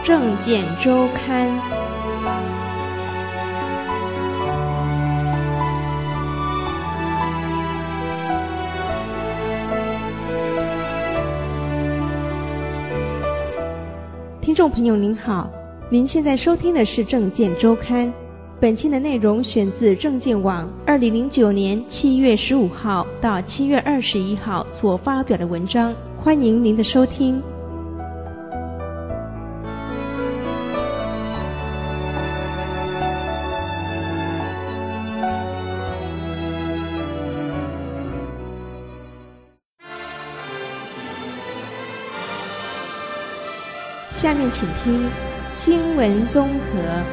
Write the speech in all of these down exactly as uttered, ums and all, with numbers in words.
政见周刊。听众朋友您好，您现在收听的是政见周刊。本期的内容选自政见网二零零九年七月十五号到七月二十一号所发表的文章，欢迎您的收听。下面请听新闻综合。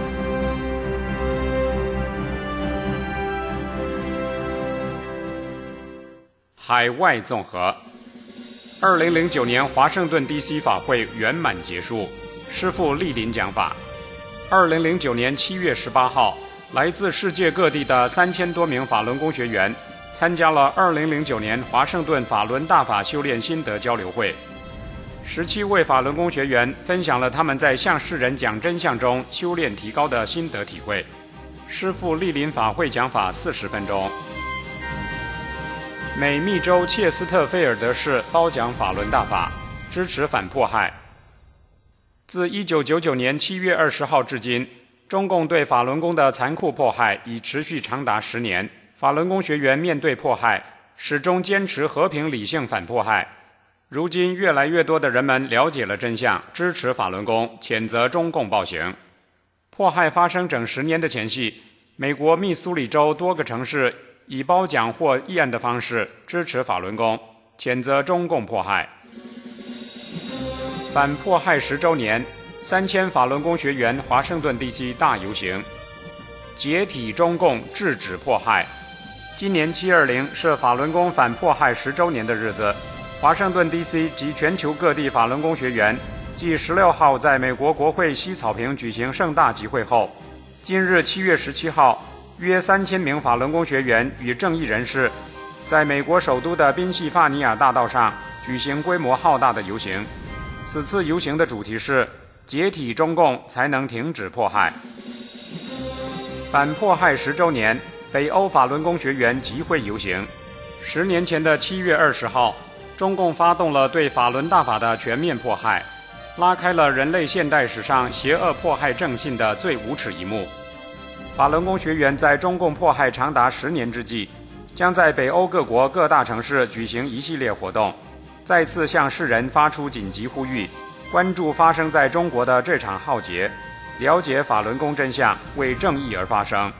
海外综合。二零零九年华盛顿 D C 法会圆满结束，师父莅临讲法。二零零九年七月十八号，来自世界各地的三千多名法轮功学员参加了二零零九年华盛顿法轮大法修炼心得交流会。十七位法轮功学员分享了他们在向世人讲真相中修炼提高的心得体会。师父莅临法会讲法四十分钟。美密州切斯特菲尔德市褒奖法轮大法，支持反迫害。自一九九九年七月二十号至今，中共对法轮功的残酷迫害已持续长达十年。法轮功学员面对迫害，始终坚持和平理性反迫害。如今越来越多的人们了解了真相，支持法轮功，谴责中共暴行。迫害发生整十年的前夕，美国密苏里州多个城市以褒奖或议案的方式支持法轮功，谴责中共迫害。反迫害十周年，三千法轮功学员华盛顿地区大游行，解体中共，制止迫害。今年七二零是法轮功反迫害十周年的日子。华盛顿 D C 及全球各地法轮功学员继十六号在美国国会西草坪举行盛大集会后，今日七月十七号，约三千名法轮功学员与正义人士在美国首都的宾夕法尼亚大道上举行规模浩大的游行。此次游行的主题是解体中共，才能停止迫害。反迫害十周年，北欧法轮功学员集会游行。十年前的七月二十号，中共发动了对法轮大法的全面迫害，拉开了人类现代史上邪恶迫害正信的最无耻一幕。法轮功学员在中共迫害长达十年之际，将在北欧各国各大城市举行一系列活动，再次向世人发出紧急呼吁，关注发生在中国的这场浩劫，了解法轮功真相，为正义而发声。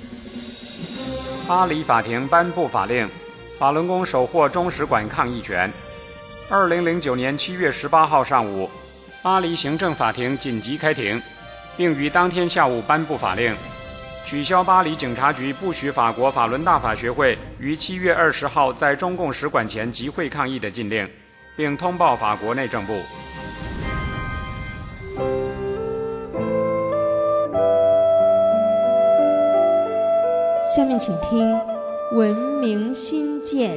巴黎法庭颁布法令，法轮功首获中使馆抗议权。二零零九年七月十八号上午，巴黎行政法庭紧急开庭，并于当天下午颁布法令，取消巴黎警察局不许法国法轮大法学会于七月二十号在中共使馆前集会抗议的禁令，并通报法国内政部。 下面请听文明新建。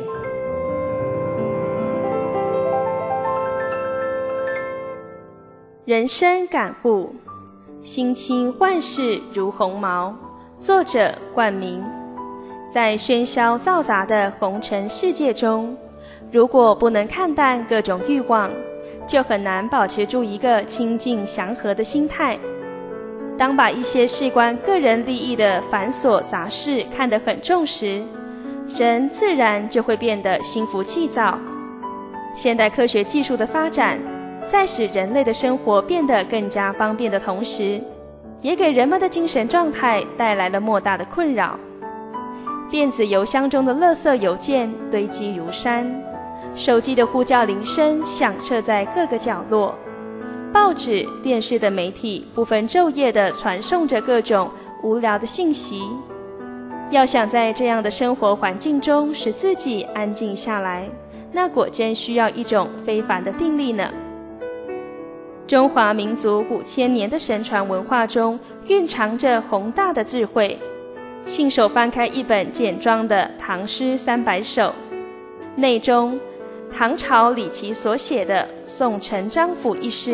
人生感悟，心清万事如鸿毛。作者冠名。在喧嚣嘈杂的红尘世界中，如果不能看淡各种欲望，就很难保持住一个清净祥和的心态。当把一些事关个人利益的繁琐杂事看得很重时，人自然就会变得心浮气躁。现代科学技术的发展，在使人类的生活变得更加方便的同时，也给人们的精神状态带来了莫大的困扰。电子邮箱中的垃圾邮件堆积如山，手机的呼叫铃声响彻在各个角落，报纸、电视的媒体不分昼夜地传送着各种无聊的信息。要想在这样的生活环境中使自己安静下来，那果真需要一种非凡的定力呢。中华民族五千年的神传文化中蕴藏着宏大的智慧。信手翻开一本简装的《唐诗三百首》，内中唐朝李颀所写的《送陈章甫》一诗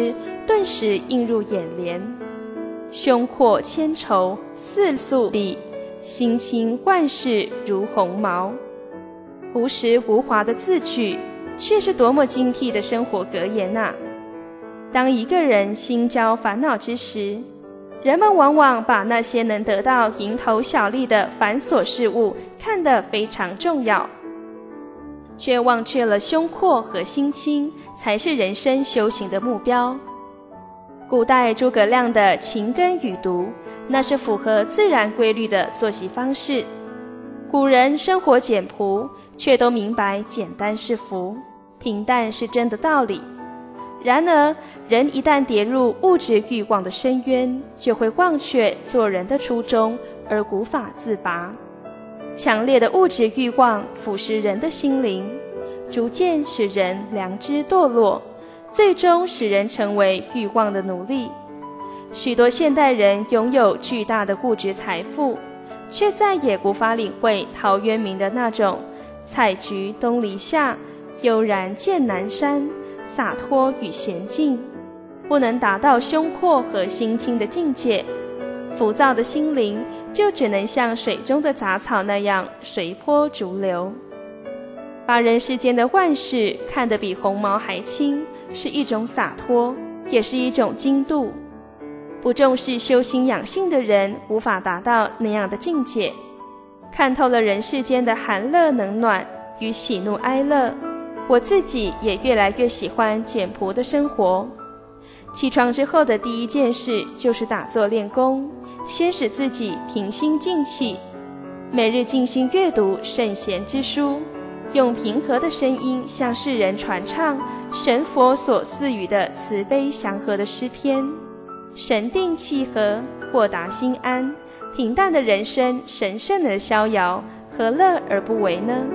顿时映入眼帘。胸阔千愁似素丽，心清万事如鸿毛。朴实无华的字句，却是多么精辟的生活格言啊！当一个人心焦烦恼之时，人们往往把那些能得到蝇头小利的繁琐事物看得非常重要，却忘却了胸阔和心清才是人生修行的目标。古代诸葛亮的勤耕与读，那是符合自然规律的作息方式。古人生活简朴，却都明白简单是福，平淡是真的道理。然而，人一旦跌入物质欲望的深渊，就会忘却做人的初衷，而无法自拔。强烈的物质欲望腐蚀人的心灵，逐渐使人良知堕落，最终使人成为欲望的奴隶。许多现代人拥有巨大的物质财富，却再也无法领会陶渊明的那种采菊东篱下，悠然见南山，洒脱与娴静，不能达到胸阔和心清的境界。浮躁的心灵就只能像水中的杂草那样随波逐流。把人世间的万事看得比鸿毛还轻，是一种洒脱，也是一种精度。不重视修心养性的人无法达到那样的境界。看透了人世间的寒乐冷暖与喜怒哀乐，我自己也越来越喜欢简朴的生活。起床之后的第一件事就是打坐练功，先使自己平心静气，每日静心阅读圣贤之书，用平和的声音向世人传唱神佛所赐予的慈悲祥和的诗篇。神定气和，豁达心安，平淡的人生神圣而逍遥，何乐而不为呢？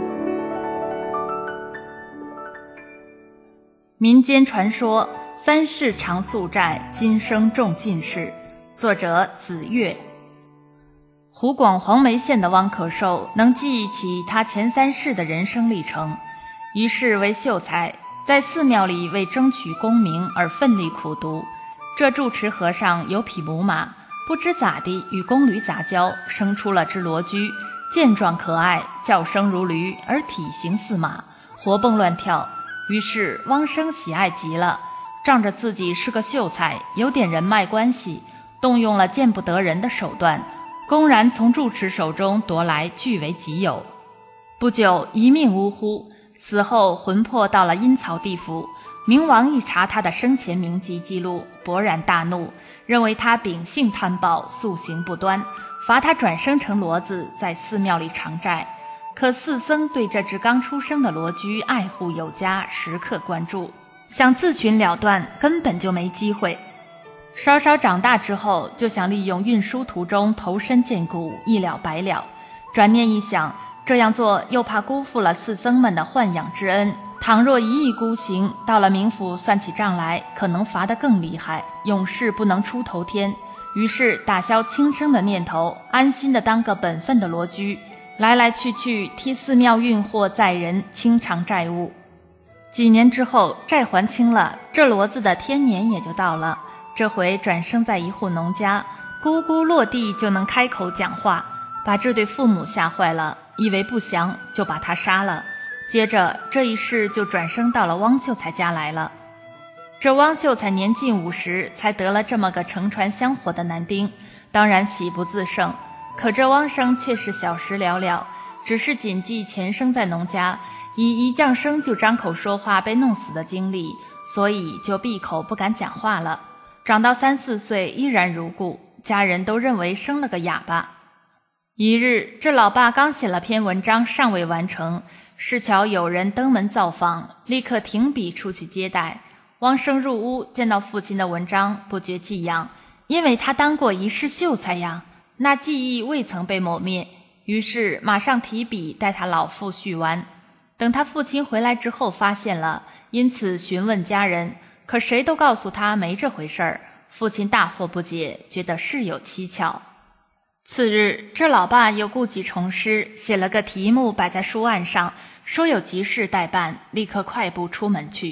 民间传说三世常宿债，今生重进士。作者子越。湖广黄梅县的汪可寿能记忆起他前三世的人生历程。一世为秀才，在寺庙里为争取功名而奋力苦读。这住持和尚有匹母马，不知咋地与宫驴杂交，生出了只骡驹，健壮可爱，叫声如驴，而体型似马，活蹦乱跳。于是汪生喜爱极了，仗着自己是个秀才，有点人脉关系，动用了见不得人的手段，公然从住持手中夺来，据为己有。不久一命呜呼，死后魂魄到了阴曹地府。冥王一查他的生前名籍记录，勃然大怒，认为他秉性贪暴，素行不端，罚他转生成骡子，在寺庙里偿债。可寺僧对这只刚出生的骡驹爱护有加，时刻关注，想自寻了断根本就没机会。稍稍长大之后，就想利用运输途中投身荐骨，一了百了。转念一想，这样做又怕辜负了寺僧们的豢养之恩，倘若一意孤行，到了冥府算起账来，可能罚得更厉害，永世不能出头天。于是打消轻生的念头，安心的当个本分的骡驹，来来去去替寺庙运货载人，清偿债务。几年之后，债还清了，这骡子的天年也就到了。这回转生在一户农家，咕咕落地就能开口讲话，把这对父母吓坏了，以为不祥，就把他杀了。接着这一世就转生到了汪秀才家来了。这汪秀才年近五十，才得了这么个乘船香火的男丁，当然喜不自胜。可这汪生却是小时了了，只是谨记前生在农家以一降生就张口说话被弄死的经历，所以就闭口不敢讲话了。长到三四岁依然如故，家人都认为生了个哑巴。一日，这老爸刚写了篇文章尚未完成，是巧有人登门造访，立刻停笔出去接待。汪生入屋，见到父亲的文章，不觉寄养，因为他当过一世秀才呀，那记忆未曾被抹灭，于是马上提笔带他老父续完。等他父亲回来之后发现了，因此询问家人，可谁都告诉他没这回事儿。父亲大惑不解，觉得事有蹊跷。次日，这老爸又故技重施，写了个题目摆在书案上，说有急事待办，立刻快步出门去。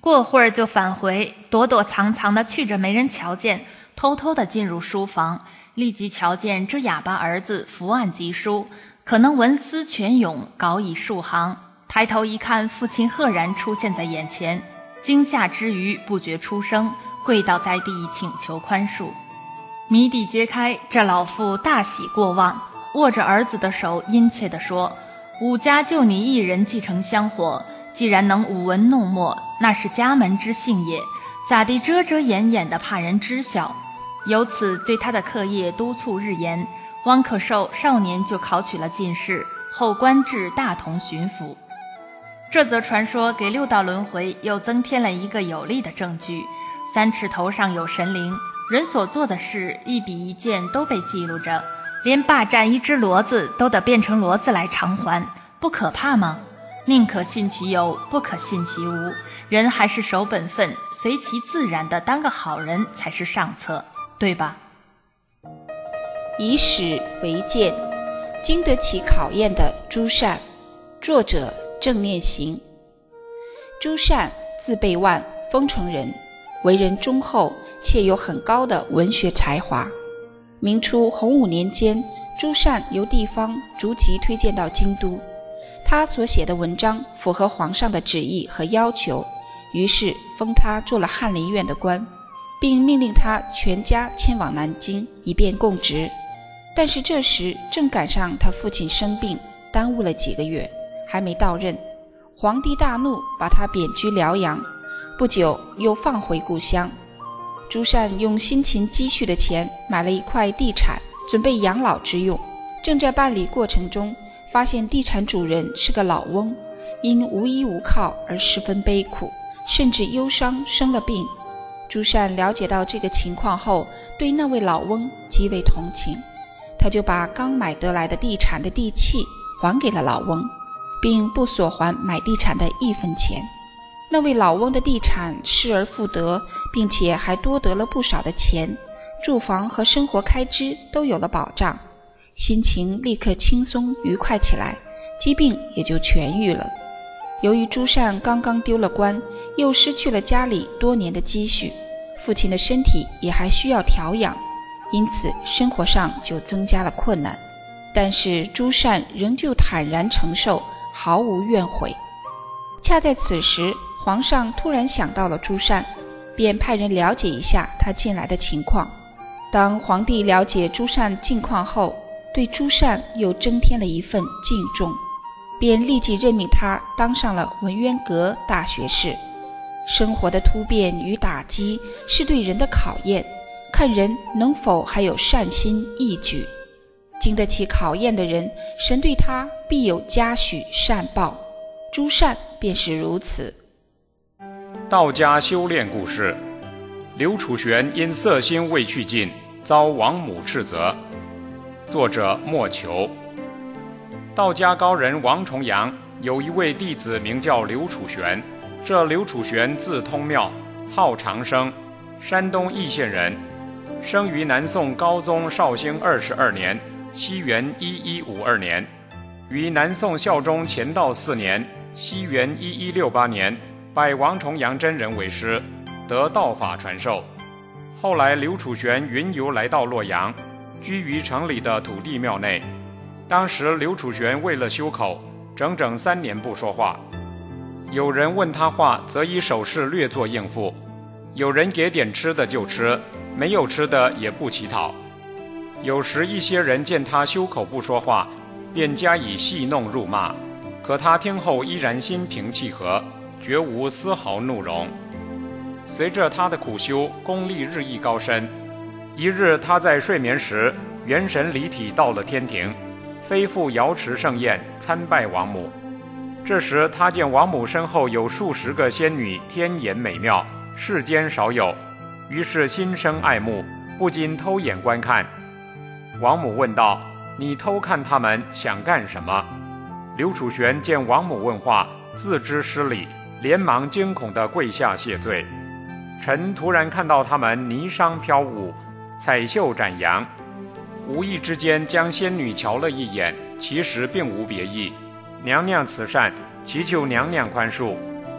过会儿就返回，躲躲藏藏地去着没人瞧见，偷偷地进入书房，立即瞧见这哑巴儿子伏案疾书，可能文思泉涌，稿已数行。抬头一看，父亲赫然出现在眼前，惊吓之余不觉出声，跪倒在地请求宽恕。谜底揭开，这老父大喜过望，握着儿子的手殷切地说：武家就你一人继承香火，既然能舞文弄墨，那是家门之幸也，咋地遮遮掩掩的怕人知晓？由此对他的课业督促日严。汪可寿少年就考取了进士，后官至大同巡抚。这则传说给六道轮回又增添了一个有力的证据：三尺头上有神灵，人所做的事一笔一件都被记录着，连霸占一只骡子都得变成骡子来偿还，不可怕吗？宁可信其有，不可信其无。人还是守本分，随其自然的当个好人才是上策，对吧？ 以史为鉴，经得起考验的朱善。作者郑念行。朱善字备万，丰城人，为人忠厚，且有很高的文学才华。明初洪武年间，朱善由地方逐级推荐到京都，他所写的文章符合皇上的旨意和要求，于是封他做了翰林院的官，并命令他全家迁往南京，以便供职。但是这时正赶上他父亲生病，耽误了几个月，还没到任。皇帝大怒，把他贬居辽阳，不久又放回故乡。朱善用辛勤积蓄的钱买了一块地产，准备养老之用。正在办理过程中，发现地产主人是个老翁，因无依无靠而十分悲苦，甚至忧伤，生了病。朱善了解到这个情况后，对那位老翁极为同情，他就把刚买得来的地产的地契还给了老翁，并不索还买地产的一分钱。那位老翁的地产失而复得，并且还多得了不少的钱，住房和生活开支都有了保障，心情立刻轻松愉快起来，疾病也就痊愈了。由于朱善刚刚丢了官，又失去了家里多年的积蓄，父亲的身体也还需要调养，因此生活上就增加了困难。但是朱善仍旧坦然承受，毫无怨悔。恰在此时，皇上突然想到了朱善，便派人了解一下他近来的情况。当皇帝了解朱善近况后，对朱善又增添了一份敬重，便立即任命他当上了文渊阁大学士。生活的突变与打击是对人的考验，看人能否还有善心义举。经得起考验的人，神对他必有嘉许善报。朱善便是如此。 道家修炼故事：刘楚玄因色心未去尽，遭王母斥责。作者莫求。道家高人王重阳有一位弟子名叫刘楚玄，这刘楚玄字通妙，号长生，山东易县人，生于南宋高宗绍兴二十二年，西元一一五二年，于南宋孝宗乾道四年，西元一一六八年，拜王重阳真人为师，得道法传授。后来刘楚玄云游来到洛阳，居于城里的土地庙内。当时刘楚玄为了修口，整整三年不说话。有人问他话，则以手势略作应付；有人给点吃的就吃，没有吃的也不乞讨。有时一些人见他修口不说话，便加以戏弄辱骂，可他听后依然心平气和，绝无丝毫怒容。随着他的苦修，功力日益高深。一日他在睡眠时，元神离体到了天庭，飞赴瑶池盛宴，参拜王母。这时他见王母身后有数十个仙女，天颜美妙，世间少有，于是心生爱慕，不禁偷眼观看。王母问道：你偷看他们想干什么？刘楚玄见王母问话，自知失礼，连忙惊恐地跪下谢罪。臣突然看到他们霓裳飘舞，彩绣展扬，无意之间将仙女瞧了一眼，其实并无别意。娘娘慈善，祈求娘娘宽恕。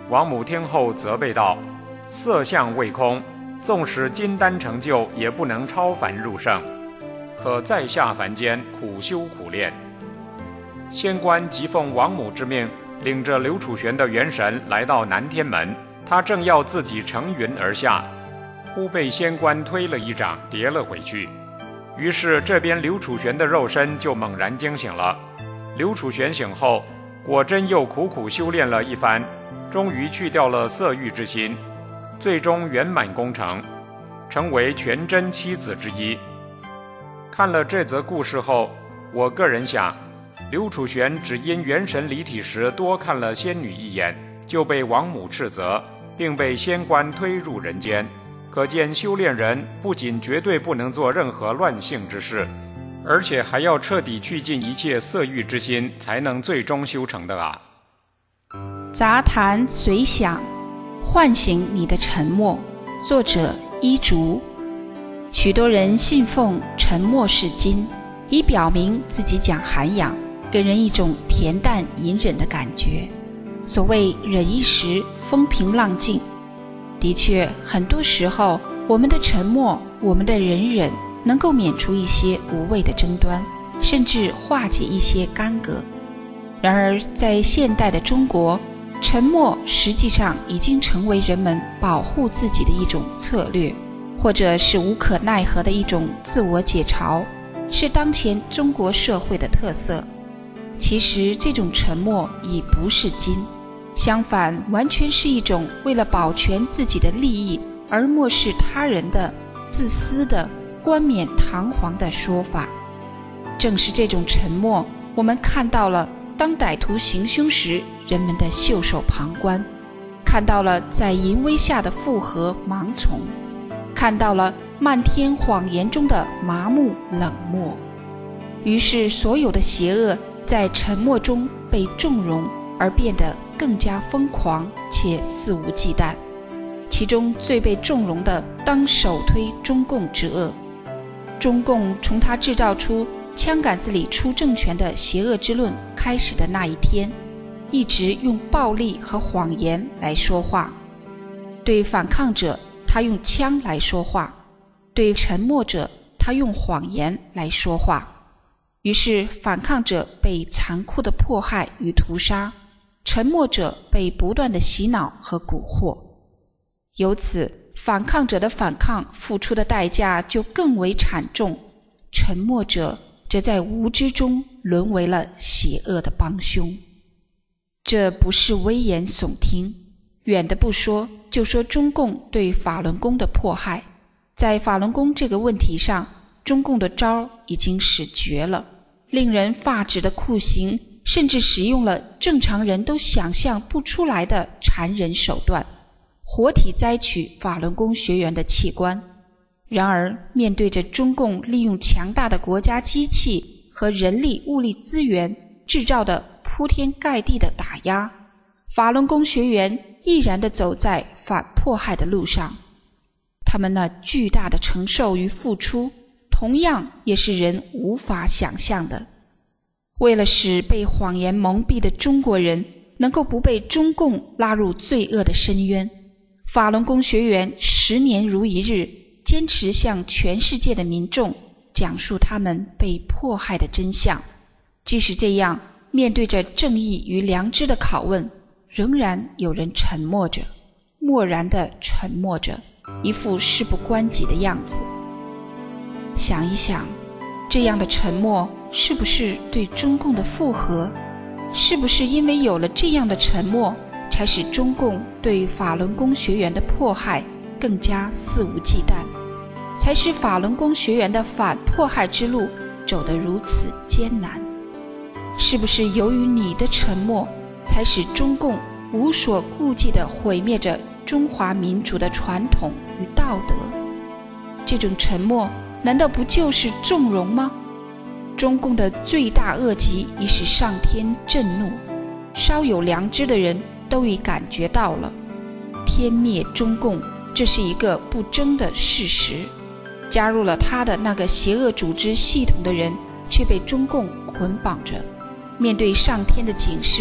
王母听后责备道：色相未空，纵使金丹成就，也不能超凡入圣，可再下凡间苦修苦练。仙官即奉王母之命，领着刘楚玄的元神来到南天门，他正要自己乘云而下，忽被仙官推了一掌，跌了回去。于是这边刘楚玄的肉身就猛然惊醒了。刘楚玄醒后，果真又苦苦修炼了一番，终于去掉了色欲之心，最终圆满功成，成为全真七子之一。看了这则故事后，我个人想，刘楚玄只因元神离体时多看了仙女一眼，就被王母斥责，并被仙官推入人间。可见修炼人不仅绝对不能做任何乱性之事，而且还要彻底去尽一切色欲之心，才能最终修成的啊。 杂谈随想，唤醒你的沉默。作者一竹。许多人信奉沉默是金，以表明自己讲涵养，给人一种恬淡隐忍的感觉。所谓忍一时，风平浪静。的确，很多时候我们的沉默，我们的忍忍，能够免除一些无谓的争端，甚至化解一些干戈。然而在现代的中国，沉默实际上已经成为人们保护自己的一种策略，或者是无可奈何的一种自我解嘲，是当前中国社会的特色。其实这种沉默已不是金，相反，完全是一种为了保全自己的利益而漠视他人的自私的冠冕堂皇的说法。正是这种沉默，我们看到了当歹徒行凶时人们的袖手旁观，看到了在淫威下的附和盲从，看到了漫天谎言中的麻木冷漠。于是所有的邪恶在沉默中被纵容，而变得更加疯狂且肆无忌惮。其中最被纵容的，当首推中共之恶。中共从他制造出枪杆子里出政权的邪恶之论开始的那一天，一直用暴力和谎言来说话。对反抗者，他用枪来说话；对沉默者，他用谎言来说话。于是反抗者被残酷的迫害与屠杀，沉默者被不断的洗脑和蛊惑。由此，反抗者的反抗付出的代价就更为惨重，沉默者则在无知中沦为了邪恶的帮凶。这不是危言耸听，远的不说，就说中共对法轮功的迫害。在法轮功这个问题上，中共的招已经使绝了，令人发指的酷刑，甚至使用了正常人都想象不出来的残忍手段，活体摘取法轮功学员的器官。然而，面对着中共利用强大的国家机器和人力物力资源制造的铺天盖地的打压，法轮功学员毅然地走在反迫害的路上。他们那巨大的承受与付出，同样也是人无法想象的。为了使被谎言蒙蔽的中国人能够不被中共拉入罪恶的深渊，法轮功学员十年如一日，坚持向全世界的民众讲述他们被迫害的真相。即使这样，面对着正义与良知的拷问，仍然有人沉默着，漠然地沉默着，一副事不关己的样子。想一想，这样的沉默是不是对中共的附和？是不是因为有了这样的沉默，才使中共对法轮功学员的迫害更加肆无忌惮，才使法轮功学员的反迫害之路走得如此艰难？是不是由于你的沉默，才使中共无所顾忌地毁灭着中华民族的传统与道德？这种沉默难道不就是纵容吗？中共的罪大恶极已使上天震怒，稍有良知的人都已感觉到了。天灭中共，这是一个不争的事实。加入了他的那个邪恶组织系统的人，却被中共捆绑着。面对上天的警示，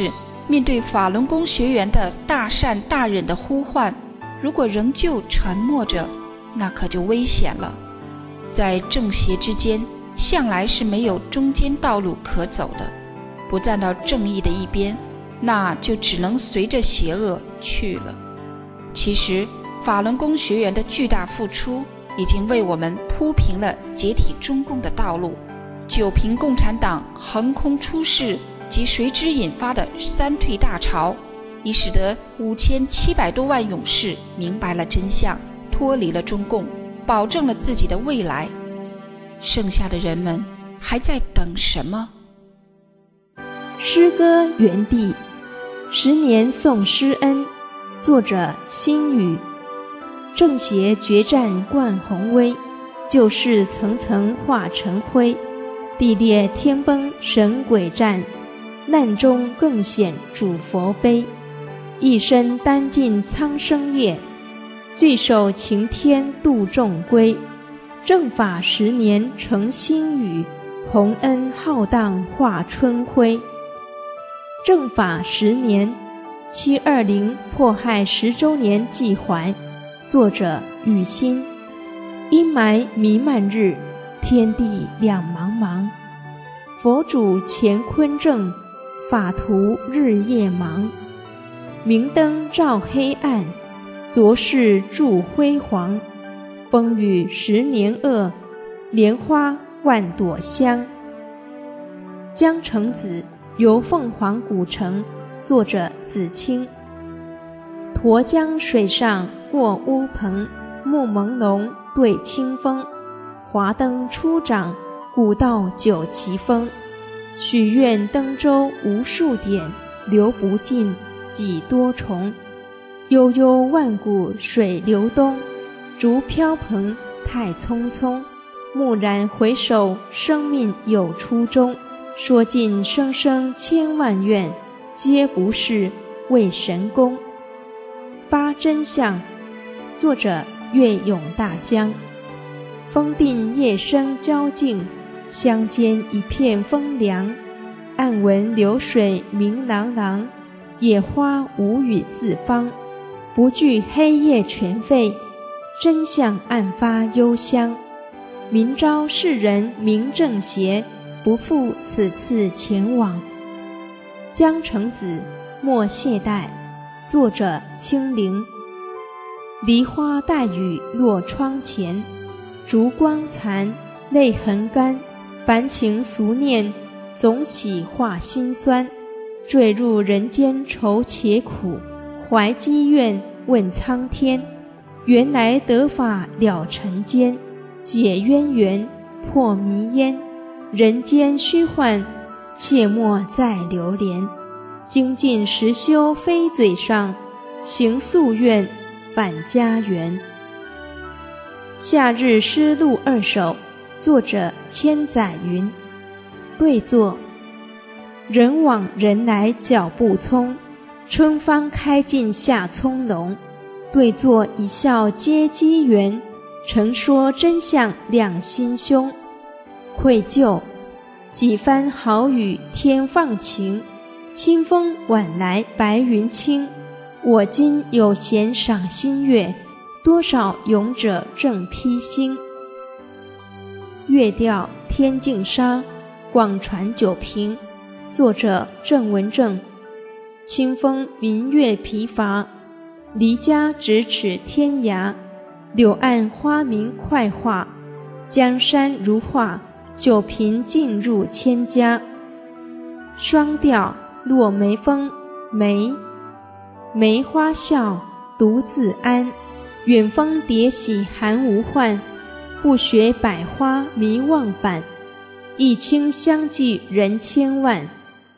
面对法轮功学员的大善大忍的呼唤，如果仍旧沉默着，那可就危险了。在正邪之间，向来是没有中间道路可走的。不站到正义的一边，那就只能随着邪恶去了。其实，法轮功学员的巨大付出，已经为我们铺平了解体中共的道路。九平共产党横空出世及随之引发的三退大潮，已使得五千七百多万勇士明白了真相，脱离了中共，保证了自己的未来。剩下的人们还在等什么？ 诗歌园地，十年送师恩，作者辛宇。正邪决战冠宏威，旧事层层化成灰。地裂天崩神鬼战，难中更显主佛悲。一身担尽苍生业，罪受擎天度众归。正法十年成新雨，洪恩浩荡化春晖。正法十年，七二零迫害十周年祭怀，作者雨欣。阴霾弥漫日，天地两茫茫。佛主乾坤正，法徒日夜忙。明灯照黑暗，昨世铸辉煌。风雨十年恶，莲花万朵香。江城子，游凤凰古城，作者子清。沱江水上过乌篷，暮朦胧对清风。华灯初长，古道九旗风。许愿登舟无数点，流不尽几多重。悠悠万古水流东，竹飘蓬太匆匆。蓦然回首，生命有初衷。说尽生生千万愿，皆不是为神功。发真相，作者岳永大江。风定夜深交径，乡间一片风凉。暗闻流水鸣朗朗，野花无语自芳。不惧黑夜全废，真相暗发幽香。明朝世人明正邪，不负此次前往。江城子，莫懈怠，作者清灵。梨花带雨落窗前，烛光残，泪痕干。凡情俗念，总喜化心酸。坠入人间愁且苦，怀积怨问苍天。原来得法了尘间，解渊源破迷烟。人间虚幻，切莫再流连。精进实修非嘴上，行夙愿返家园。夏日诗录二首，作者千载云。对作：人往人来脚步匆，春方开尽夏葱茏。对作一笑皆机缘，诚说真相亮心胸。愧疚：几番好雨天放晴，清风晚来白云轻。我今有闲赏新月，多少勇者正披星。乐调天净沙，广传九平，作者郑文正。清风明月疲乏，离家咫尺天涯。柳岸花明快画，江山如画，九平尽入千家。双调落梅风，梅梅花笑独自安。远风迭喜寒无患，不学百花迷忘返。一清相继人千万。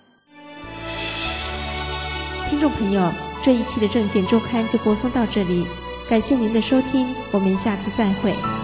听众朋友，这一期的证件周刊就播送到这里，感谢您的收听，我们下次再会。